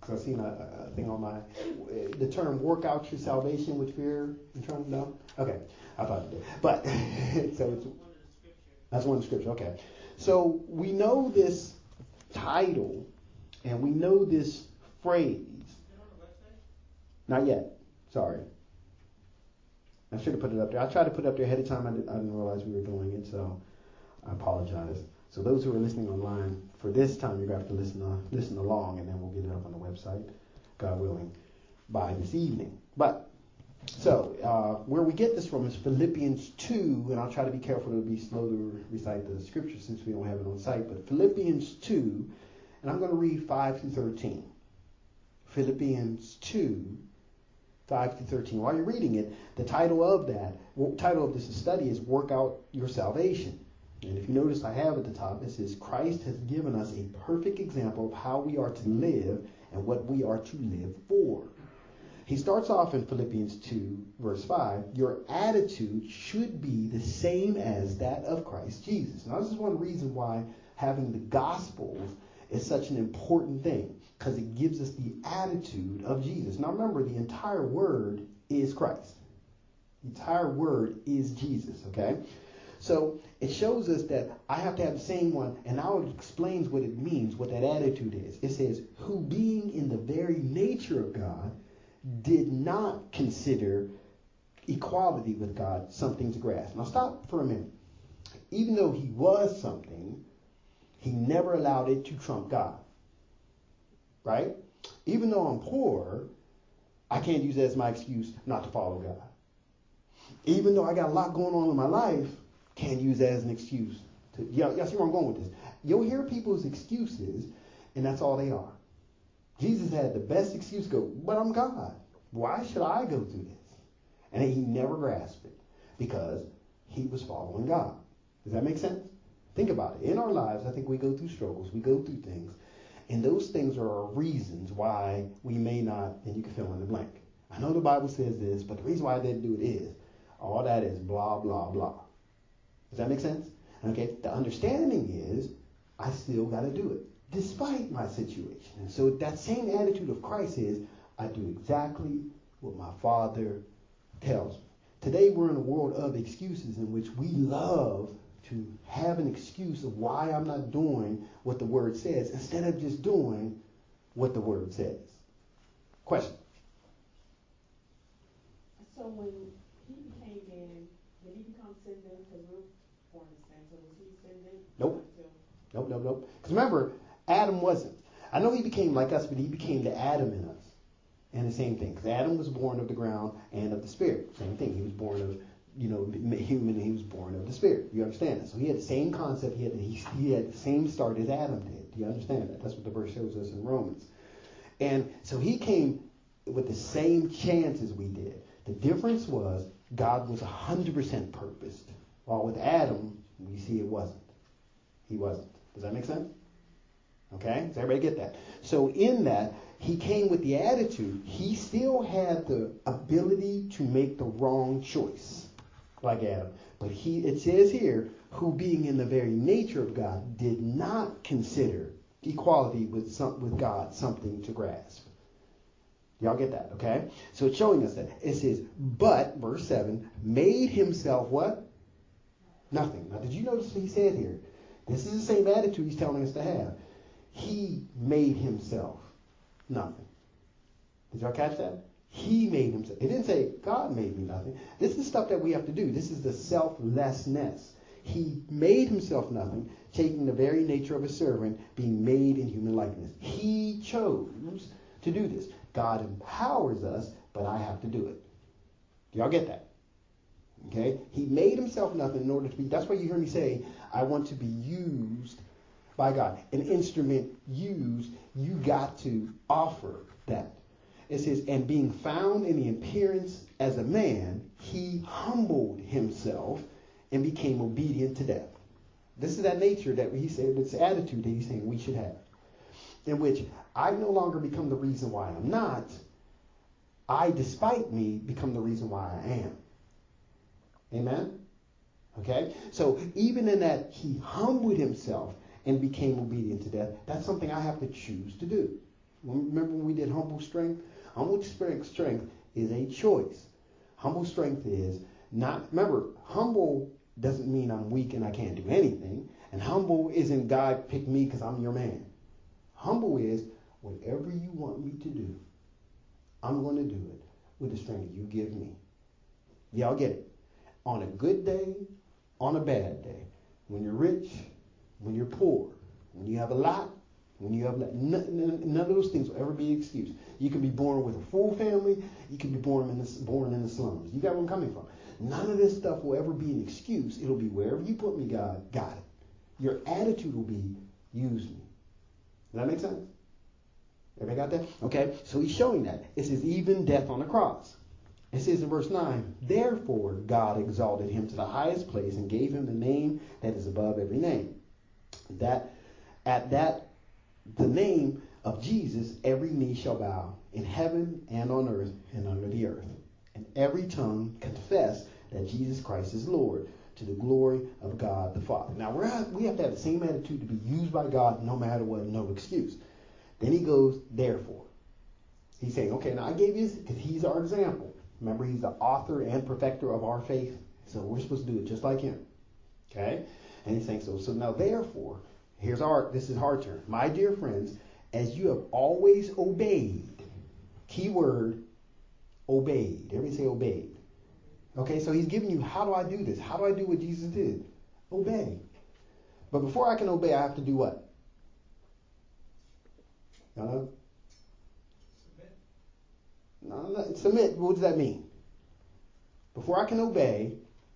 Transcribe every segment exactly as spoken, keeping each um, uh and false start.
Because I've seen a, a thing on my, the term work out your salvation with fear and trembling. No? Okay. I thought it did. But, so it's, that's one of the scripture. Okay. So we know this title and we know this phrase. Not yet. Sorry. I should have put it up there. I tried to put it up there ahead of time. I didn't, I didn't realize we were doing it, so I apologize. So those who are listening online, for this time, you're going to have to listen, uh, listen along, and then we'll get it up on the website, God willing, by this evening. But, so, uh, where we get this from is Philippians two, and I'll try to be careful to be slow to recite the scripture since we don't have it on site, but Philippians two, and I'm going to read five through thirteen. Philippians two, five to thirteen. While you're reading it, the title of that, the title of this study is Work Out Your Salvation. And if you notice, I have at the top, it says, Christ has given us a perfect example of how we are to live and what we are to live for. He starts off in Philippians two, verse five, your attitude should be the same as that of Christ Jesus. Now, this is one reason why having the Gospels is such an important thing, because it gives us the attitude of Jesus. Now remember, the entire word is Christ. The entire word is Jesus, okay? So it shows us that I have to have the same one, and now it explains what it means, what that attitude is. It says, who being in the very nature of God, did not consider equality with God something to grasp. Now stop for a minute. Even though he was something, he never allowed it to trump God. Right? Even though I'm poor, I can't use that as my excuse not to follow God. Even though I got a lot going on in my life, can't use that as an excuse. To, y'all, y'all see where I'm going with this? You'll hear people's excuses, and that's all they are. Jesus had the best excuse to go, but I'm God. Why should I go through this? And he never grasped it because he was following God. Does that make sense? Think about it. In our lives, I think we go through struggles. We go through things. And those things are reasons why we may not, and you can fill in the blank. I know the Bible says this, but the reason why I didn't do it is, all that is blah, blah, blah. Does that make sense? Okay, the understanding is, I still got to do it, despite my situation. And so that same attitude of Christ is, I do exactly what my Father tells me. Today we're in a world of excuses in which we love to have an excuse of why I'm not doing what the Word says instead of just doing what the Word says. Question? So when he became man, did he become sinless? Because we're born in sin. So was he sinless? Nope. Nope, nope, nope. Because remember, Adam wasn't. I know he became like us, but he became the Adam in us. And the same thing. Because Adam was born of the ground and of the Spirit. Same thing. He was born of, you know, human, and he was born of the Spirit. You understand that? So he had the same concept. He had, he, he had the same start as Adam did. Do you understand that? That's what the verse shows us in Romans. And so he came with the same chance as we did. The difference was God was one hundred percent purposed. While with Adam, we see it wasn't. He wasn't. Does that make sense? Okay? Does everybody get that? So in that, he came with the attitude. He still had the ability to make the wrong choice, like Adam. But he, it says here, who being in the very nature of God, did not consider equality with some, with God something to grasp. Y'all get that, okay? So it's showing us that. It says, but, verse seven, made himself what? Nothing. Now, did you notice what he said here? This is the same attitude he's telling us to have. He made himself nothing. Did y'all catch that? He made himself. It didn't say, God made me nothing. This is stuff that we have to do. This is the selflessness. He made himself nothing, taking the very nature of a servant, being made in human likeness. He chose to do this. God empowers us, but I have to do it. Do y'all get that? Okay? He made himself nothing in order to be, that's why you hear me say, I want to be used by God. An instrument used, you got to offer that. It says, and being found in the appearance as a man, he humbled himself and became obedient to death. This is that nature that he said, this attitude that he's saying we should have. In which I no longer become the reason why I'm not. I, despite me, become the reason why I am. Amen? Okay? So even in that he humbled himself and became obedient to death, that's something I have to choose to do. Remember when we did humble strength? Humble strength, strength is a choice. Humble strength is not, remember, humble doesn't mean I'm weak and I can't do anything. And humble isn't God pick me because I'm your man. Humble is whatever you want me to do, I'm going to do it with the strength you give me. Y'all get it? On a good day, on a bad day. When you're rich, when you're poor, when you have a lot, when you have none, none of those things will ever be an excuse. You can be born with a full family. You can be born in the, born in the slums. You got where I'm coming from. None of this stuff will ever be an excuse. It'll be wherever you put me, God, got it. Your attitude will be, use me. Does that make sense? Everybody got that? Okay, so he's showing that. It says even death on the cross. It says in verse nine, therefore God exalted him to the highest place and gave him the name that is above every name. That at that the name of Jesus, every knee shall bow in heaven and on earth and under the earth. And every tongue confess that Jesus Christ is Lord, to the glory of God the Father. Now, we're at, we have to have the same attitude to be used by God no matter what, no excuse. Then he goes, therefore. He's saying, okay, now I gave you this because he's our example. Remember, he's the author and perfecter of our faith. So we're supposed to do it just like him. Okay? And he's saying, so, so now therefore, here's our, this is our turn. My dear friends, as you have always obeyed, key word, obeyed. Everybody say obeyed. Okay, so he's giving you, how do I do this? How do I do what Jesus did? Obey. But before I can obey, I have to do what? No, no. Submit. No, no, submit. What does that mean? Before I can obey,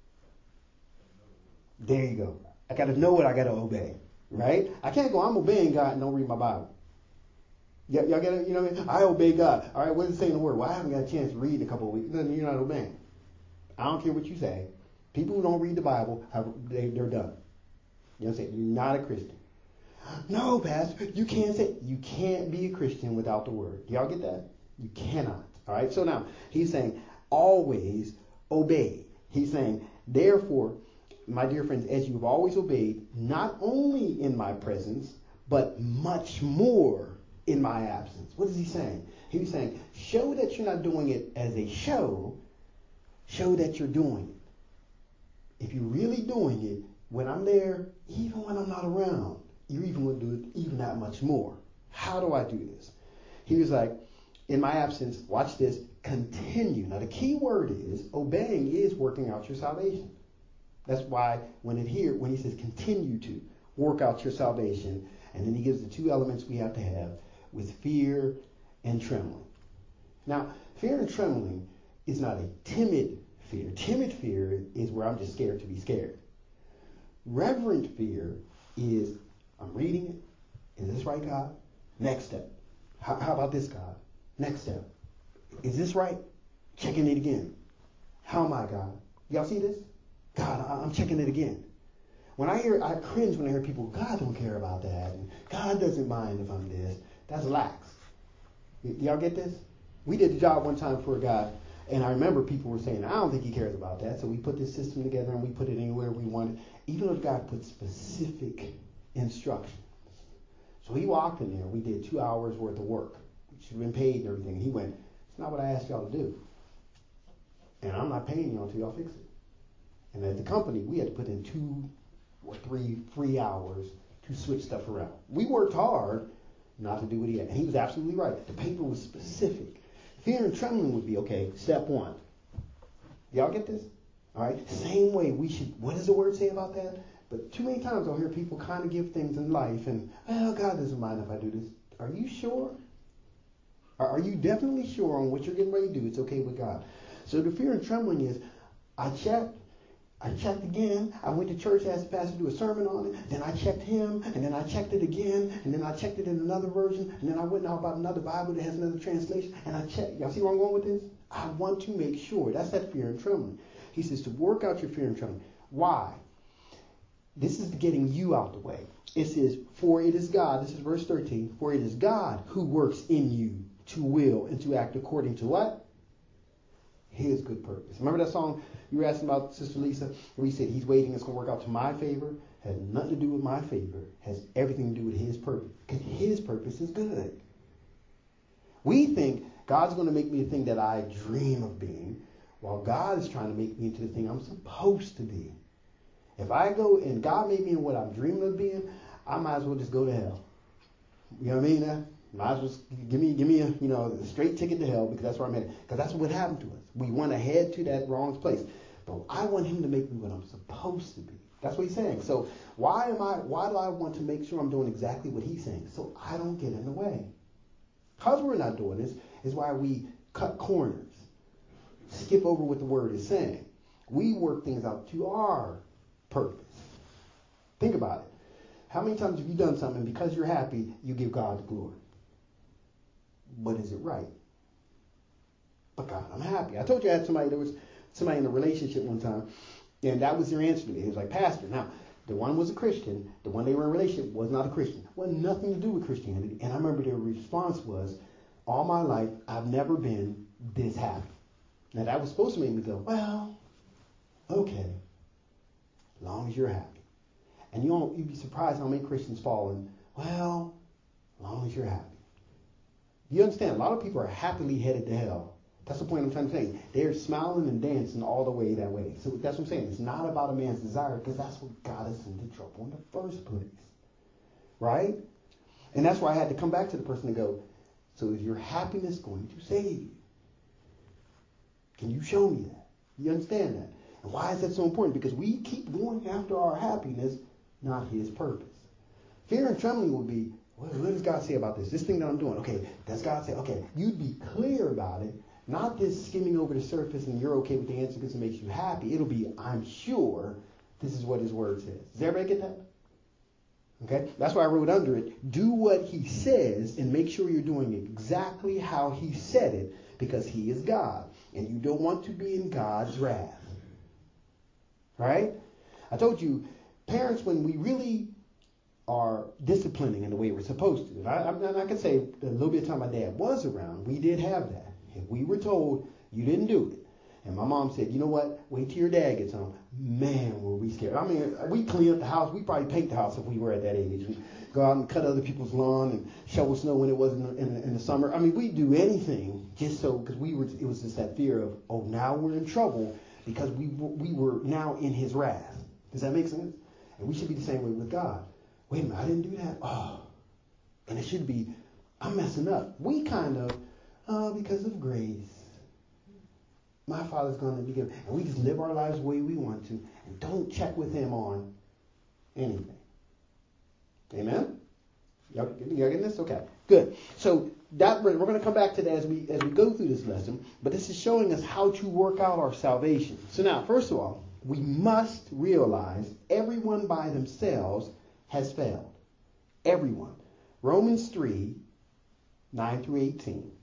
there you go. I got to know what I got to obey, right? I can't go, I'm obeying God and don't read my Bible. Y- y'all get it? You know what I mean? I obey God. All right, what does it say in the Word? Well, I haven't got a chance to read in a couple of weeks. Then you're not obeying. I don't care what you say. People who don't read the Bible, have, they, they're done. You know what I'm saying? You're not a Christian. No, Pastor, you can't say, you can't be a Christian without the Word. Y'all get that? You cannot. All right, so now, he's saying, always obey. He's saying, therefore, my dear friends, as you've always obeyed, not only in my presence, but much more in my absence. What is he saying? He's saying, show that you're not doing it as a show. Show that you're doing it. If you're really doing it, when I'm there, even when I'm not around, you're even going to do it even that much more. How do I do this? He was like, in my absence, watch this, continue. Now the key word is, obeying is working out your salvation. That's why when it here, when he says continue to work out your salvation, and then he gives the two elements we have to have with fear and trembling. Now, fear and trembling is not a timid fear. Timid fear is where I'm just scared to be scared. Reverent fear is, I'm reading it. Is this right, God? Next step. How, how about this, God? Next step. Is this right? Checking it again. How am I, God? Y'all see this? God, I, I'm checking it again. When I hear, I cringe when I hear people, God don't care about that. And God doesn't mind if I'm this. That's lax. Y- y'all get this? We did the job one time for a guy, and I remember people were saying, I don't think he cares about that. So we put this system together and we put it anywhere we wanted, even though the guy put specific instructions. So he walked in there. We did two hours worth of work. We should have been paid and everything. And he went, it's not what I asked y'all to do. And I'm not paying y'all until y'all fix it. And as the company, we had to put in two or three free hours to switch stuff around. We worked hard not to do what he had. And he was absolutely right. The paper was specific. Fear and trembling would be, okay, step one. Y'all get this? All right? Same way we should, what does the word say about that? But too many times I'll hear people kind of give things in life and, well, God doesn't mind if I do this. Are you sure? Are you definitely sure on what you're getting ready to do? It's okay with God. So the fear and trembling is, I checked, I checked again. I went to church, asked the pastor to do a sermon on it. Then I checked him, and then I checked it again, and then I checked it in another version, and then I went and about another Bible that has another translation, and I checked. Y'all see where I'm going with this? I want to make sure. That's that fear and trembling. He says to work out your fear and trembling. Why? This is getting you out the way. It says, for it is God, this is verse thirteen, for it is God who works in you to will and to act according to what? His good purpose. Remember that song you were asking about, Sister Lisa? Where he said, he's waiting, it's going to work out to my favor. Has nothing to do with my favor. Has everything to do with his purpose. Because his purpose is good. We think God's going to make me the thing that I dream of being, while God is trying to make me into the thing I'm supposed to be. If I go and God made me in what I'm dreaming of being, I might as well just go to hell. You know what I mean? Uh, might as well give me, give me a, you know, a straight ticket to hell, because that's where I'm headed. Because that's what happened to us. We want to head to that wrong place. But I want him to make me what I'm supposed to be. That's what he's saying. So why am I? Why do I want to make sure I'm doing exactly what he's saying? So I don't get in the way. Because we're not doing this is why we cut corners, skip over what the word is saying. We work things out to our purpose. Think about it. How many times have you done something, and because you're happy, you give God the glory? But is it right? But God, I'm happy. I told you I had somebody, there was somebody in a relationship one time, and that was their answer to me. He was like, Pastor, now, the one was a Christian, the one they were in a relationship was not a Christian. Well, nothing to do with Christianity. And I remember their response was, all my life, I've never been this happy. Now, that was supposed to make me go, well, okay, as long as you're happy. And you don't, you'd be surprised how many Christians fall in, well, as long as you're happy. You understand, a lot of people are happily headed to hell. That's the point I'm trying to say. They're smiling and dancing all the way that way. So that's what I'm saying. It's not about a man's desire, because that's what got us into trouble in the first place. Right? And that's why I had to come back to the person and go, so is your happiness going to save you? Can you show me that? You understand that? And why is that so important? Because we keep going after our happiness, not his purpose. Fear and trembling would be, well, what does God say about this? This thing that I'm doing. Okay, does God say, okay, you'd be clear about it, not this skimming over the surface and you're okay with the answer because it makes you happy. It'll be, I'm sure this is what his word says. Does everybody get that? Okay, that's why I wrote under it, do what he says and make sure you're doing exactly how he said it, because he is God. And you don't want to be in God's wrath. Right? I told you, parents, when we really are disciplining in the way we're supposed to, and I, and I can say a little bit of time my dad was around, we did have that. If we were told you didn't do it, and my mom said, you know what, wait till your dad gets home, man, were we scared. I mean, we clean up the house. We probably paint the house if we were at that age. We go out and cut other people's lawn and shovel snow when it was in the, in the, in the summer. I mean, we do anything just so, because we were, it was just that fear of, oh, now we're in trouble because we we were now in his wrath. Does that make sense? And we should be the same way with God. Wait a minute, I didn't do that. Oh, and it should be, I'm messing up. We kind of, uh, because of grace, my Father's going to be given. And we just live our lives the way we want to and don't check with him on anything. Amen? Y'all, y'all getting this? Okay, good. So that we're going to come back to that as we as we go through this lesson. But this is showing us how to work out our salvation. So now, first of all, we must realize everyone by themselves has failed. Everyone. Romans three, nine through eighteen.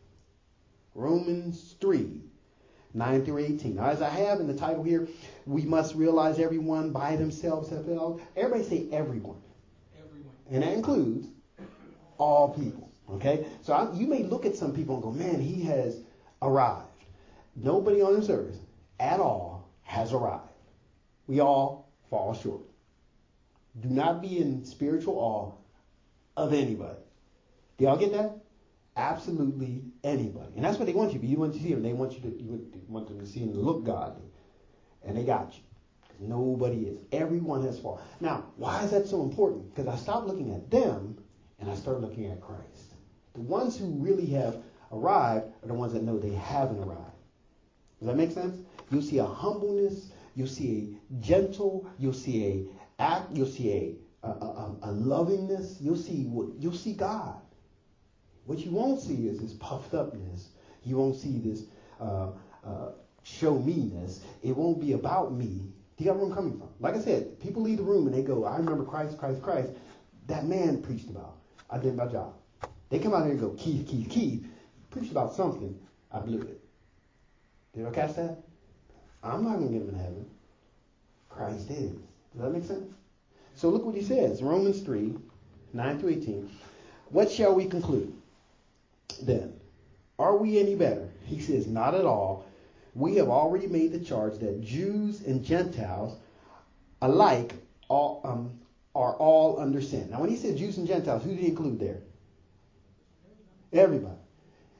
Romans three, nine through eighteen. Now, as I have in the title here, we must realize everyone by themselves have failed. Everybody say everyone. Everyone. And that includes all people. Okay? So I, you may look at some people and go, man, he has arrived. Nobody on this earth at all has arrived. We all fall short. Do not be in spiritual awe of anybody. Do y'all get that? Absolutely anybody. And that's what they want you to be. You want to see them. They want you to, you want them to see them look godly. And they got you. Because nobody is. Everyone has fallen. Now, why is that so important? Because I stopped looking at them and I started looking at Christ. The ones who really have arrived are the ones that know they haven't arrived. Does that make sense? You'll see a humbleness. You'll see a gentle. You'll see a act. You'll see a, a, a, a lovingness. You'll see what you'll see God. What you won't see is this puffed upness. You won't see this uh, uh, show me-ness. It won't be about me. Do you get where I'm coming from? Like I said, people leave the room and they go, I remember Christ, Christ, Christ. That man preached about. I did my job. They come out here and go, Keith, Keith, Keith. Preached about something. I blew it. Did I catch that? I'm not going to get him in heaven. Christ is. Does that make sense? So look what he says. Romans three, nine through eighteen. What shall we conclude? Then, are we any better? He says, not at all. We have already made the charge that Jews and Gentiles alike all, um, are all under sin. Now, when he said Jews and Gentiles, who did he include there? Everybody.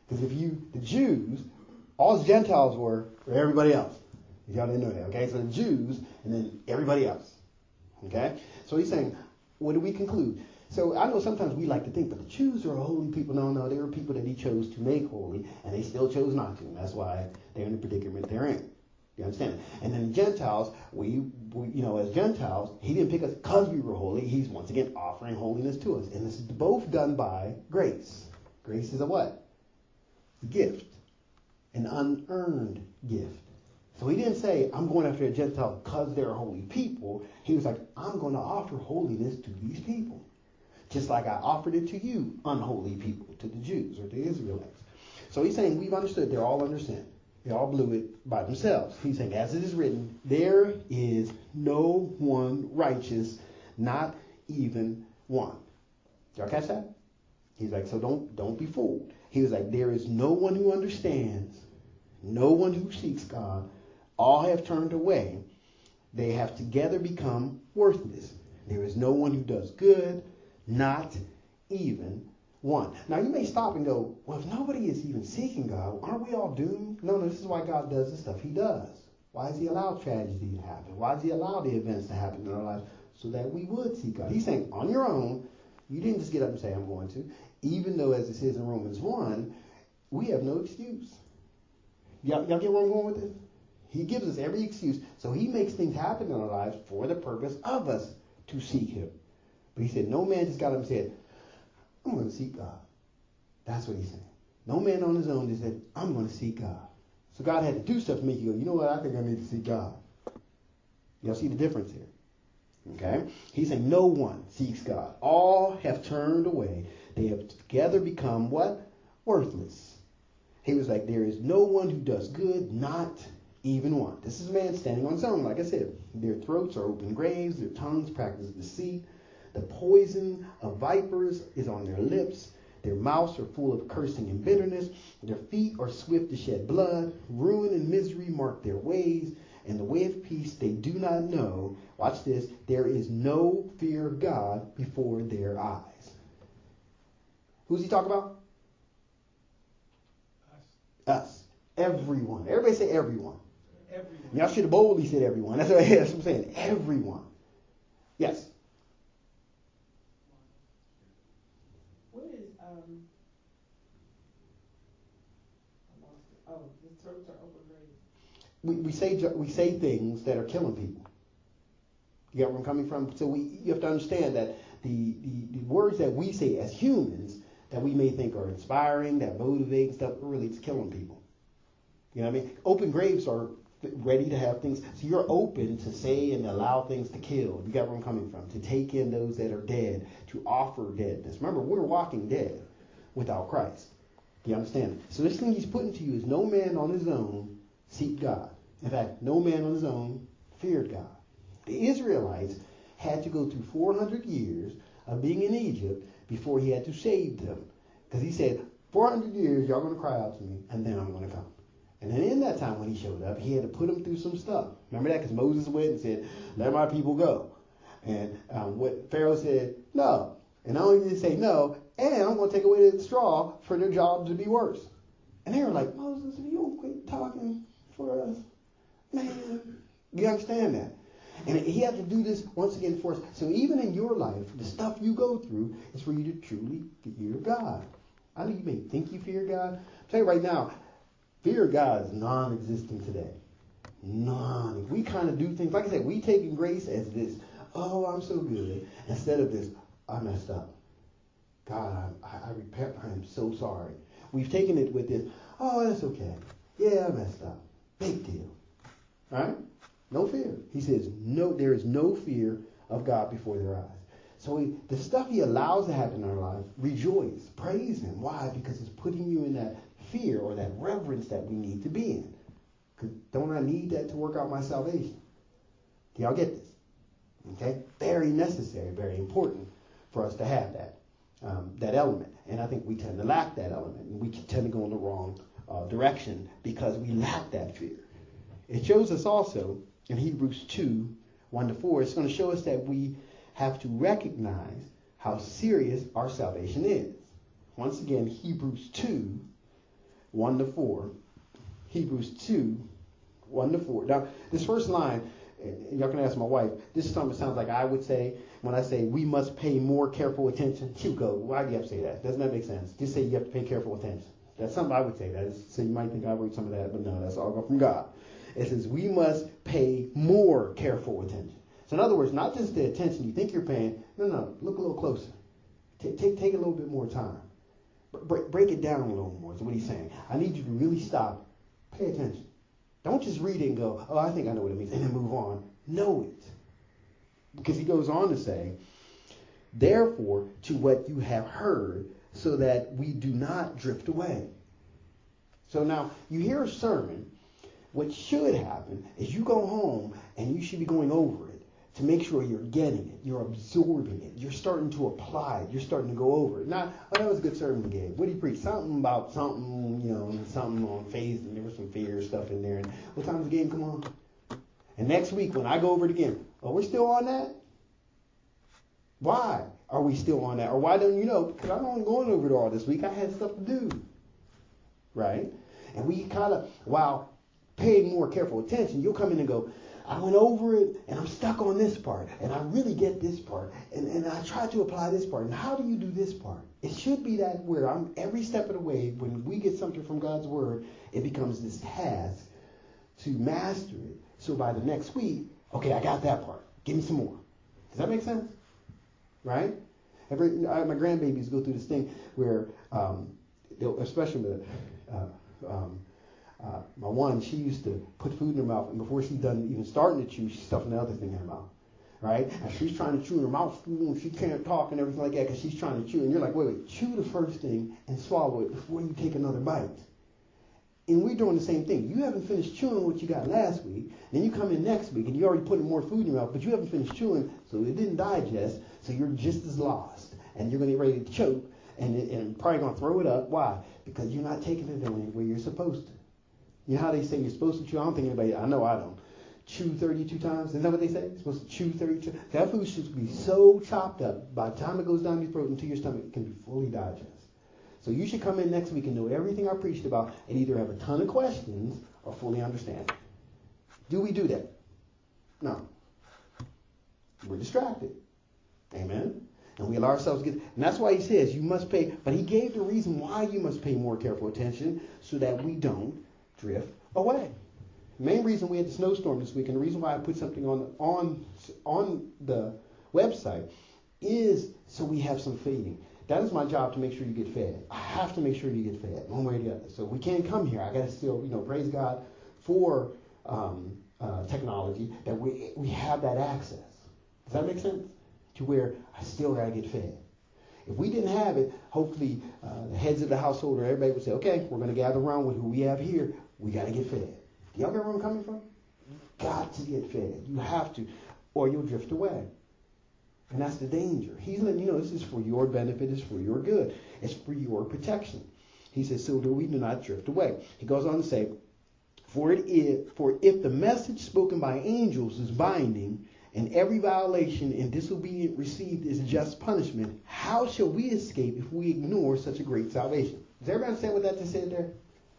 Because if you, the Jews, all the Gentiles were, were everybody else. If y'all didn't know that, okay? So the Jews and then everybody else. Okay? So he's saying, what do we conclude? So I know sometimes we like to think, but the Jews are a holy people. No, no, they were people that he chose to make holy, and they still chose not to. And that's why they're in the predicament they're in. You understand? And then the Gentiles, we, we, you know, as Gentiles, he didn't pick us because we were holy. He's once again offering holiness to us. And this is both done by grace. Grace is a what? A gift. An unearned gift. So he didn't say, I'm going after a Gentile because they're holy people. He was like, I'm going to offer holiness to these people. Just like I offered it to you, unholy people, to the Jews or the Israelites. So he's saying, we've understood they're all under sin. They all blew it by themselves. He's saying, as it is written, there is no one righteous, not even one. Y'all catch that? He's like, so don't don't be fooled. He was like, there is no one who understands, no one who seeks God. All have turned away. They have together become worthless. There is no one who does good, not even one. Now you may stop and go, well, if nobody is even seeking God, aren't we all doomed? No, no, this is why God does the stuff he does. Why does he allow tragedy to happen? Why does he allow the events to happen in our lives? So that we would seek God. He's saying, on your own, you didn't just get up and say, I'm going to. Even though, as it says in Romans one, we have no excuse. Y'all, y'all get where I'm going with this? He gives us every excuse. So he makes things happen in our lives for the purpose of us to seek him. But he said, no man just got up and said, I'm going to seek God. That's what he's saying. No man on his own just said, I'm going to seek God. So God had to do stuff to make you go, you know what, I think I need to seek God. Y'all see the difference here? Okay? He's saying no one seeks God. All have turned away. They have together become what? Worthless. He was like, there is no one who does good, not even one. This is a man standing on his own, like I said. Their throats are open graves. Their tongues practice deceit. The poison of vipers is on their lips. Their mouths are full of cursing and bitterness. Their feet are swift to shed blood. Ruin and misery mark their ways. And the way of peace they do not know. Watch this. There is no fear of God before their eyes. Who's he talking about? Us. Us. Everyone. Everybody say everyone. Everyone. Y'all should have boldly said everyone. That's what, that's what I'm saying. Everyone. Yes. What is um? I lost it. Oh, the throats are open graves. We we say we say things that are killing people. You get where I'm coming from? So we you have to understand that the, the, the words that we say as humans that we may think are inspiring, that motivate and stuff, really it's killing people. You know what I mean? Open graves are ready to have things. So you're open to say and allow things to kill. You got where I'm coming from? To take in those that are dead, to offer deadness. Remember, we're walking dead without Christ. Do you understand? So this thing he's putting to you is no man on his own seek God. In fact, no man on his own feared God. The Israelites had to go through four hundred years of being in Egypt before he had to save them. Because he said, four hundred years, y'all going to cry out to me, and then I'm going to come. And then in that time when he showed up, he had to put them through some stuff. Remember that? Because Moses went and said, let my people go. And um, what Pharaoh said, no. And not only did he say no, and I'm going to take away the straw for their job to be worse. And they were like, Moses, if you don't quit talking for us, man, you understand that? And he had to do this once again for us. So even in your life, the stuff you go through is for you to truly fear God. I know you may think you fear God. I'll tell you right now, fear of God is non-existent today. None. We kind of do things, like I said, we take in grace as this, oh, I'm so good, instead of this, I messed up. God, I, I, I repent, I am so sorry. We've taken it with this, oh, that's okay. Yeah, I messed up. Big deal. All right? No fear. He says, no, there is no fear of God before their eyes. So he, the stuff he allows to happen in our lives, rejoice, praise him. Why? Because it's putting you in that fear or that reverence that we need to be in. Because don't I need that to work out my salvation? Do y'all get this? Okay? Very necessary, very important for us to have that, um, that element. And I think we tend to lack that element. And we tend to go in the wrong uh, direction because we lack that fear. It shows us also in Hebrews two, one to four, it's going to show us that we have to recognize how serious our salvation is. Once again, Hebrews two, one to four. Hebrews two, one to four. Now, this first line, and y'all can ask my wife, this is something that sounds like I would say when I say we must pay more careful attention. She would go, why do you have to say that? Doesn't that make sense? Just say you have to pay careful attention. That's something I would say. That is, so you might think I wrote some of that, but no, that's all from God. It says we must pay more careful attention. So in other words, not just the attention you think you're paying. No, no, look a little closer. Take, take, take a little bit more time. Break, break it down a little more is what he's saying. I need you to really stop. Pay attention. Don't just read it and go, oh, I think I know what it means, and then move on. Know it. Because he goes on to say, therefore, to what you have heard, so that we do not drift away. So now, you hear a sermon. What should happen is you go home and you should be going over it to make sure you're getting it, you're absorbing it, you're starting to apply it, you're starting to go over it. Not, oh, that was a good sermon you gave. What did he preach? Something about something, you know, something on faith, and there was some fear stuff in there. And what time's the game come on? And next week when I go over it again, oh, we're still on that? Why are we still on that? Or why don't you know? Because I'm only going over it all this week. I had stuff to do. Right? And we kind of, while paying more careful attention, you'll come in and go, I went over it and I'm stuck on this part and I really get this part and, and I try to apply this part. And how do you do this part? It should be that where I'm every step of the way, when we get something from God's word, it becomes this task to master it. So by the next week, okay, I got that part. Give me some more. Does that make sense? Right? Every, I, my grandbabies go through this thing where, um, especially the, uh, um, Uh, my one, she used to put food in her mouth, and before she's done even starting to chew, she's stuffing the other thing in her mouth, right? And she's trying to chew in her mouth, and she can't talk and everything like that because she's trying to chew. And you're like, wait, wait, chew the first thing and swallow it before you take another bite. And we're doing the same thing. You haven't finished chewing what you got last week. Then you come in next week, and you already putting more food in your mouth, but you haven't finished chewing, so it didn't digest, so you're just as lost. And you're going to get ready to choke, and, it, and probably going to throw it up. Why? Because you're not taking it in where you're supposed to. You know how they say you're supposed to chew? I don't think anybody, I know I don't. Chew thirty-two times. Isn't that what they say? You're supposed to chew thirty-two. That food should be so chopped up, by the time it goes down your throat into your stomach, it can be fully digested. So you should come in next week and know everything I preached about and either have a ton of questions or fully understand it. Do we do that? No. We're distracted. Amen? And we allow ourselves to get, and that's why he says you must pay, but he gave the reason why you must pay more careful attention so that we don't drift away. The main reason we had the snowstorm this week, and the reason why I put something on the, on on the website, is so we have some feeding. That is my job, to make sure you get fed. I have to make sure you get fed, one way or the other. So we can't come here. I got to still, you know, praise God for um, uh, technology that we we have that access. Does that make sense? To where I still got to get fed. If we didn't have it, hopefully uh, the heads of the household or everybody would say, okay, we're going to gather around with who we have here. We got to get fed. Do y'all get where I'm coming from? You've got to get fed. You have to, or you'll drift away. And that's the danger. He's letting you know this is for your benefit, it's for your good, it's for your protection. He says, so that we do not drift away. He goes on to say, for it is, for if the message spoken by angels is binding, and every violation and disobedient received is just punishment, how shall we escape if we ignore such a great salvation? Does everybody understand what that just said there?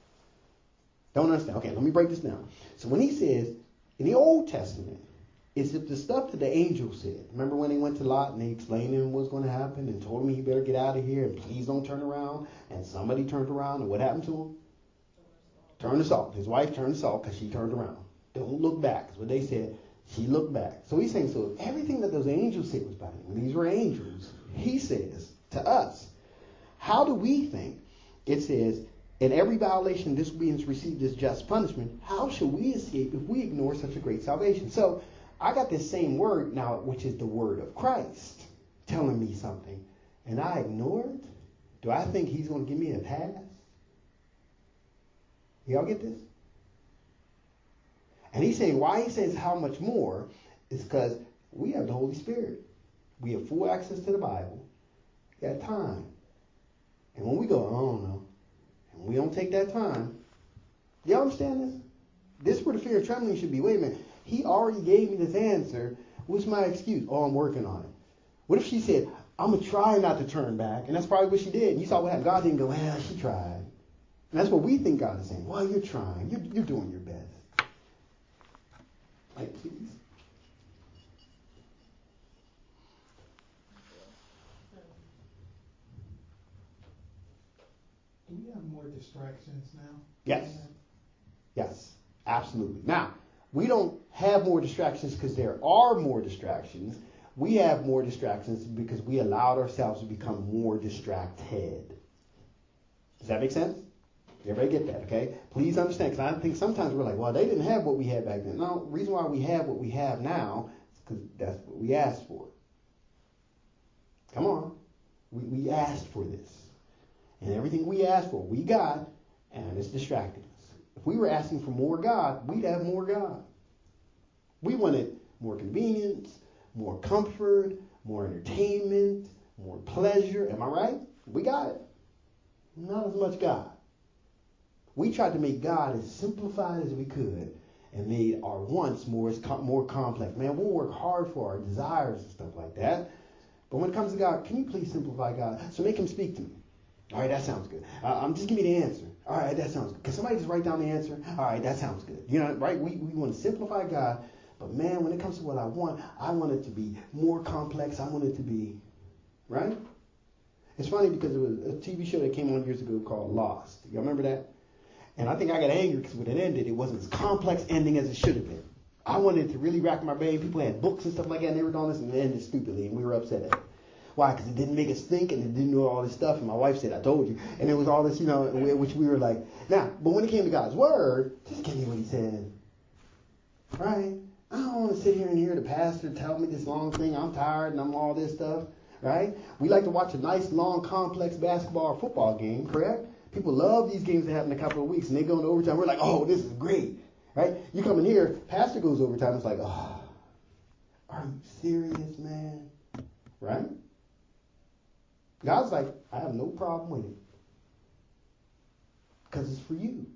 Don't understand? Okay, let me break this down. So when he says, in the Old Testament, it's if the stuff that the angels said. Remember when they went to Lot and they explained to him what's going to happen and told him he better get out of here and please don't turn around. And somebody turned around, and what happened to him? Turn to salt. His wife turned to salt because she turned around. Don't look back. That's what they said. She looked back. So he's saying, so if everything that those angels said was binding, and these were angels, he says to us, how do we think? It says, in every violation, disobedience received this just punishment. How shall we escape if we ignore such a great salvation? So I got this same word now, which is the word of Christ, telling me something, and I ignore it. Do I think he's going to give me a pass? Y'all get this? And he's saying, why he says how much more is because we have the Holy Spirit. We have full access to the Bible. We got time. And when we go, I don't know, and we don't take that time, y'all understand this? This is where the fear and trembling should be. Wait a minute. He already gave me this answer. What's my excuse? Oh, I'm working on it. What if she said, I'm going to try not to turn back? And that's probably what she did. And you saw what happened. God didn't go, well, she tried. And that's what we think God is saying. Well, you're trying. You're, you're doing your best. Like, please. Do we have more distractions now? Yes. Yes, absolutely. Now, we don't have more distractions because there are more distractions. We have more distractions because we allowed ourselves to become more distracted. Does that make sense? Everybody get that, okay? Please understand, because I think sometimes we're like, well, they didn't have what we had back then. No, the reason why we have what we have now is because that's what we asked for. Come on. We, we asked for this. And everything we asked for, we got, and it's distracting us. If we were asking for more God, we'd have more God. We wanted more convenience, more comfort, more entertainment, more pleasure. Am I right? We got it. Not as much God. We tried to make God as simplified as we could and made our wants more, more complex. Man, we'll work hard for our desires and stuff like that. But when it comes to God, can you please simplify God? So make him speak to me. All right, that sounds good. Uh, um, just give me the answer. All right, that sounds good. Can somebody just write down the answer? All right, that sounds good. You know, right? We, we want to simplify God. But man, when it comes to what I want, I want it to be more complex. I want it to be, right? It's funny because there was a T V show that came on years ago called Lost. Y'all remember that? And I think I got angry because when it ended, it wasn't as complex ending as it should have been. I wanted to really rack my brain. People had books and stuff like that, and they were doing this, and it ended stupidly, and we were upset at it. Why? Because it didn't make us think, and it didn't do all this stuff. And my wife said, I told you. And it was all this, you know, which we were like, now, but when it came to God's word, just give me what he said. Right? I don't want to sit here and hear the pastor tell me this long thing. I'm tired and I'm all this stuff. Right? We like to watch a nice, long, complex basketball or football game, correct? People love these games that happen in a couple of weeks, and they go into overtime. We're like, oh, this is great. Right? You come in here, pastor goes overtime. It's like, oh, are you serious, man? Right? God's like, I have no problem with it. Because it's for you.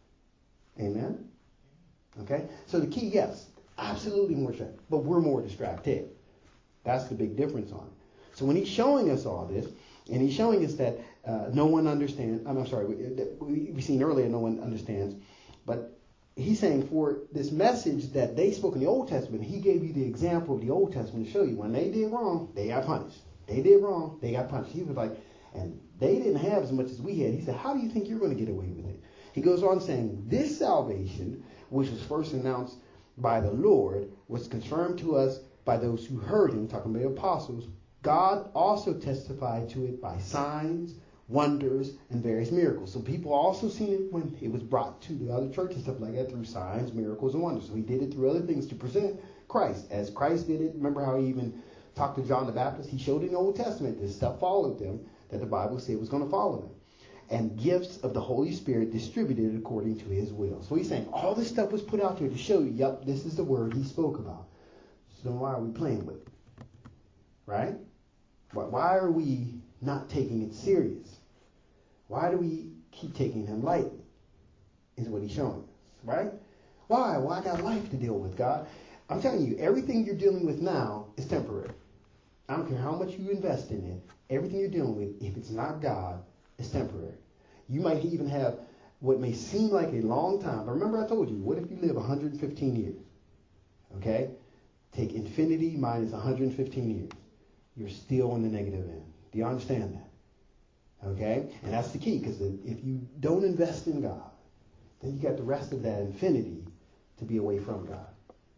Amen? Okay? So the key, yes, absolutely more distracted. But we're more distracted. That's the big difference on it. So when he's showing us all this, and he's showing us that uh, no one understands, I'm, I'm sorry, we, we, we've seen earlier no one understands, but he's saying for this message that they spoke in the Old Testament, he gave you the example of the Old Testament to show you when they did wrong, they got punished. They did wrong, they got punished. He was like, and they didn't have as much as we had. He said, how do you think you're going to get away with it? He goes on saying, this salvation, which was first announced by the Lord, was confirmed to us by those who heard him, talking about the apostles. God also testified to it by signs, wonders, and various miracles. So people also seen it when it was brought to the other churches and stuff like that through signs, miracles, and wonders. So he did it through other things to present Christ. As Christ did it, remember how he even talked to John the Baptist? He showed in the Old Testament this stuff followed them that the Bible said was going to follow them. And gifts of the Holy Spirit distributed according to his will. So he's saying all this stuff was put out there to show you, yep, this is the word he spoke about. So why are we playing with it? Right? Why are we not taking it serious? Why do we keep taking him lightly? Is what he's showing us, right? Why? Well, I got life to deal with, God. I'm telling you, everything you're dealing with now is temporary. I don't care how much you invest in it. Everything you're dealing with, if it's not God, is temporary. You might even have what may seem like a long time. But remember I told you, what if you live one hundred fifteen years? Okay? Take infinity minus one hundred fifteen years. You're still on the negative end. Do you understand that? Okay? And that's the key, because if you don't invest in God, then you got the rest of that infinity to be away from God.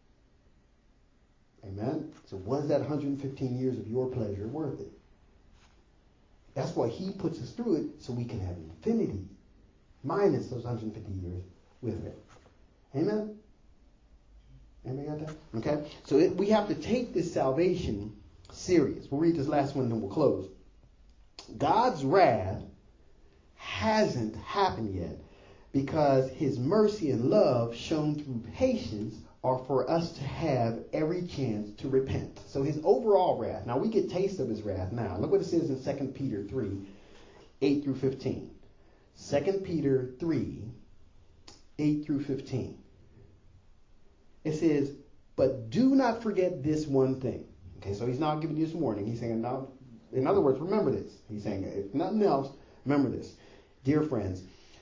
Amen? So was that one hundred fifteen years of your pleasure worth it? That's why he puts us through it, so we can have infinity minus those one hundred fifty years with it. Amen? Anybody got that? Okay? So it, we have to take this salvation serious. We'll read this last one and then we'll close. God's wrath hasn't happened yet because his mercy and love shown through patience are for us to have every chance to repent. So his overall wrath. Now we get taste of his wrath now. Look what it says in Second Peter three, eight through fifteen. Second Peter three, eight through fifteen. It says, but do not forget this one thing. Okay, so he's not giving you this warning. He's saying, now, in other words, remember this. He's saying, if nothing else, remember this. Dear friends,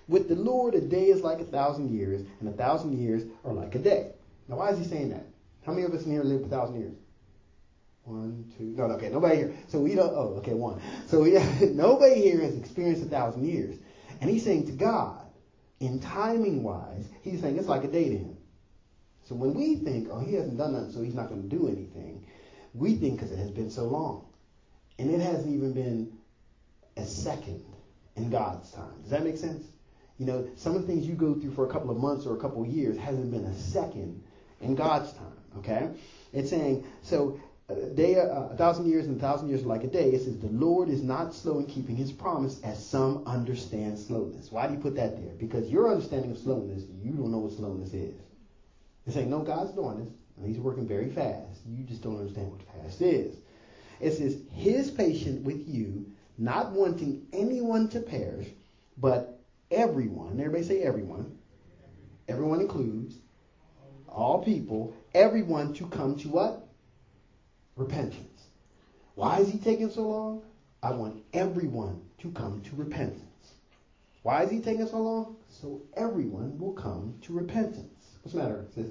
With the Lord, a day is like a thousand years, and a thousand years are like a day. Now, why is he saying that? How many of us in here live a thousand years? One, two, no, okay, nobody here. So we don't, oh, okay, one. So we, nobody here has experienced a thousand years. And he's saying to God, in timing wise, he's saying it's like a day to him. So when we think, oh, he hasn't done nothing, so he's not going to do anything, we think because it has been so long. And it hasn't even been a second in God's time. Does that make sense? You know, some of the things you go through for a couple of months or a couple of years hasn't been a second in God's time, okay? It's saying, so a day, uh, a thousand years and a thousand years are like a day. It says the Lord is not slow in keeping his promise, as some understand slowness. Why do you put that there? Because your understanding of slowness, you don't know what slowness is. It's saying, no, God's doing this, and he's working very fast. You just don't understand what fast is. It says, his patient with you, not wanting anyone to perish, but everyone, everybody say everyone, everyone includes all people, everyone to come to what? Repentance. Why is he taking so long? I want everyone to come to repentance. Why is he taking so long? So everyone will come to repentance. What's the matter, sis?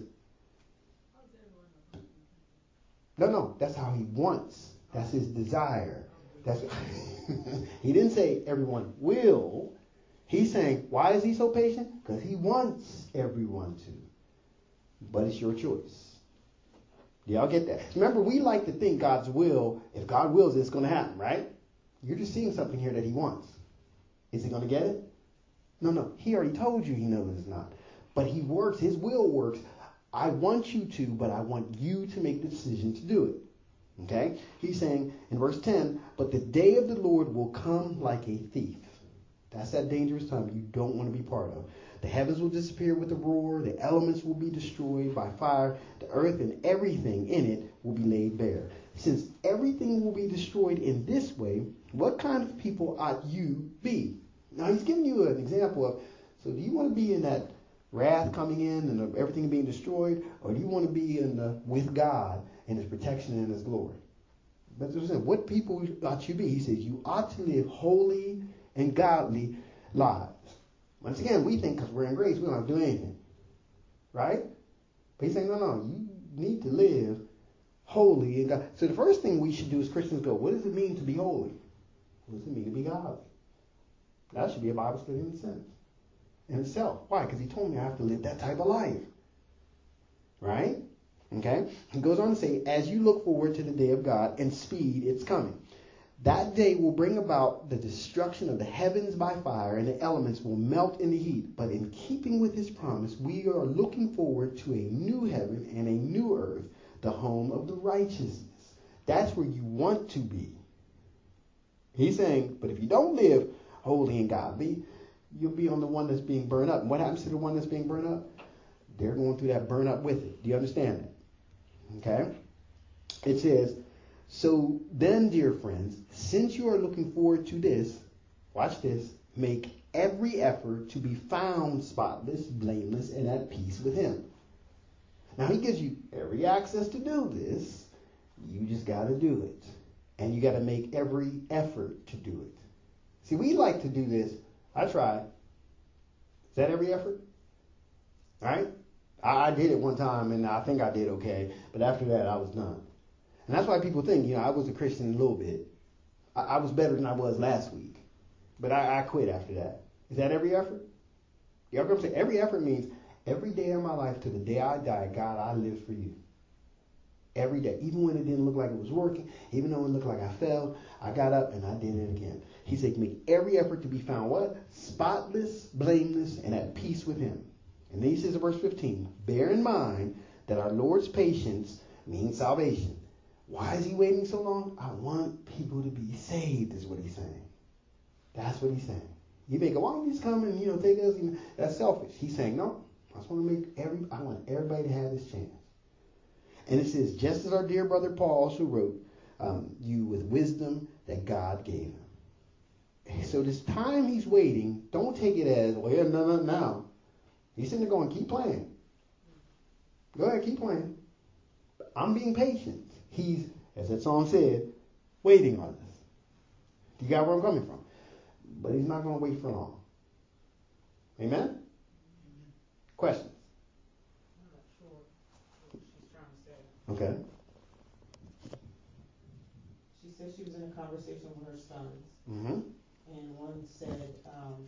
No, no, that's how he wants. That's his desire. That's he didn't say everyone will. He's saying, why is he so patient? Because he wants everyone to. But it's your choice. Y'all get that? Remember, we like to think God's will, if God wills it, it's going to happen, right? You're just seeing something here that he wants. Is he going to get it? No, no. He already told you he knows it's not. But he works. His will works. I want you to, but I want you to make the decision to do it. Okay? He's saying in verse ten, but the day of the Lord will come like a thief. That's that dangerous time you don't want to be part of. The heavens will disappear with a roar. The elements will be destroyed by fire. The earth and everything in it will be laid bare. Since everything will be destroyed in this way, what kind of people ought you be? Now he's giving you an example of, so do you want to be in that wrath coming in and everything being destroyed, or do you want to be in the with God and his protection and his glory? But what people ought you be? He says you ought to live holy and godly lives. Once again, we think because we're in grace, we don't have to do anything. Right? But he's saying, no, no, you need to live holy and God. So the first thing we should do as Christians go, what does it mean to be holy? What does it mean to be godly? That should be a Bible study in a sense. In itself. Why? Because he told me I have to live that type of life. Right? Okay? He goes on to say, as you look forward to the day of God and speed, it's coming. That day will bring about the destruction of the heavens by fire, and the elements will melt in the heat. But in keeping with his promise, we are looking forward to a new heaven and a new earth, the home of the righteousness. That's where you want to be. He's saying, but if you don't live holy and godly, you'll be on the one that's being burned up. And what happens to the one that's being burned up? They're going through that burn up with it. Do you understand that? Okay? It says, so then, dear friends, since you are looking forward to this, watch this, make every effort to be found spotless, blameless, and at peace with him. Now, he gives you every access to do this. You just got to do it. And you got to make every effort to do it. See, we like to do this. I tried. Is that every effort? All right? I, I did it one time, and I think I did okay. But after that, I was done. And that's why people think, you know, I was a Christian a little bit. I, I was better than I was last week. But I, I quit after that. Is that every effort? You know what I'm saying? Every effort means every day of my life to the day I die, God, I live for you. Every day. Even when it didn't look like it was working, even though it looked like I fell, I got up and I did it again. He said, make every effort to be found what? Spotless, blameless, and at peace with him. And then he says in verse fifteen, bear in mind that our Lord's patience means salvation. Why is he waiting so long? I want people to be saved, is what he's saying. That's what he's saying. You may go, why don't you just come and, you know, take us? You know, that's selfish. He's saying, no, I just want to make every, I want everybody to have this chance. And it says, just as our dear brother Paul also wrote um, you with wisdom that God gave him. So this time he's waiting, don't take it as, well, yeah, no, no, now. He's sitting there going, keep playing. Go ahead, keep playing. I'm being patient. He's, as that song said, waiting on us. You got where I'm coming from. But he's not going to wait for long. Amen? Questions? I'm not sure what she's trying to say. Okay. She said she was in a conversation with her sons, Mm-hmm. and one said, um,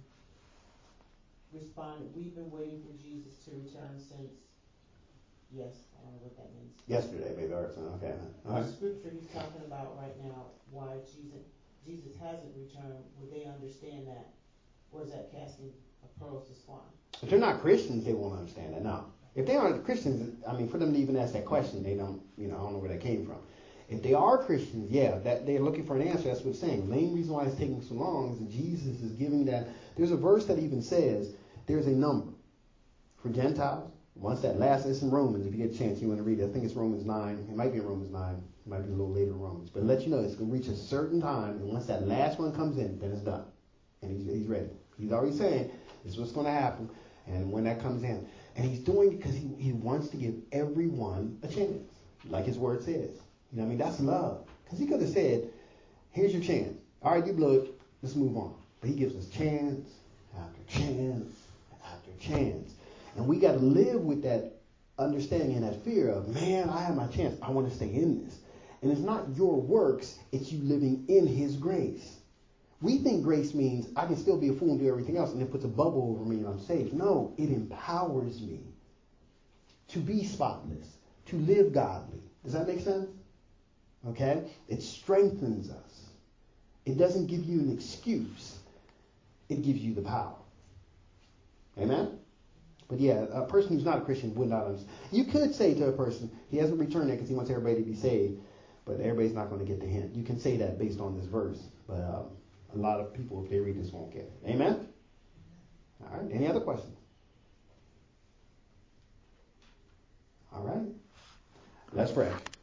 responded, we've been waiting for Jesus to return since, yes, I don't know what that means. Yesterday, maybe, or something. Okay. All The right. scripture he's talking about right now, why Jesus, Jesus hasn't returned, would they understand that? Or is that casting of pearls to swine? If they're not Christians, they won't understand that. No. If they aren't Christians, I mean, for them to even ask that question, they don't, you know, I don't know where that came from. If they are Christians, yeah, that they're looking for an answer. That's what it's saying. The main reason why it's taking so long is that Jesus is giving that. There's a verse that even says there's a number for Gentiles. Once that last, it's in Romans. If you get a chance, you want to read it. I think it's Romans nine. It might be in Romans nine. It might be a little later in Romans. But let you know, it's going to reach a certain time, and once that last one comes in, then it's done. And he's, he's ready. He's already saying this is what's going to happen, and when that comes in. And he's doing it because he, he wants to give everyone a chance, like his word says. You know what I mean? That's love. Because he could have said, here's your chance. All right, you blew it. Let's move on. But he gives us chance after chance after chance. And we got to live with that understanding and that fear of, man, I have my chance. I want to stay in this. And it's not your works. It's you living in his grace. We think grace means I can still be a fool and do everything else, and it puts a bubble over me and I'm saved. No, it empowers me to be spotless, to live godly. Does that make sense? Okay? It strengthens us. It doesn't give you an excuse. It gives you the power. Amen? But yeah, a person who's not a Christian would not understand. You could say to a person, he hasn't returned there because he wants everybody to be saved, but everybody's not going to get the hint. You can say that based on this verse, but um, a lot of people, if they read this, won't get it. Amen? All right. Any other questions? All right. Let's pray.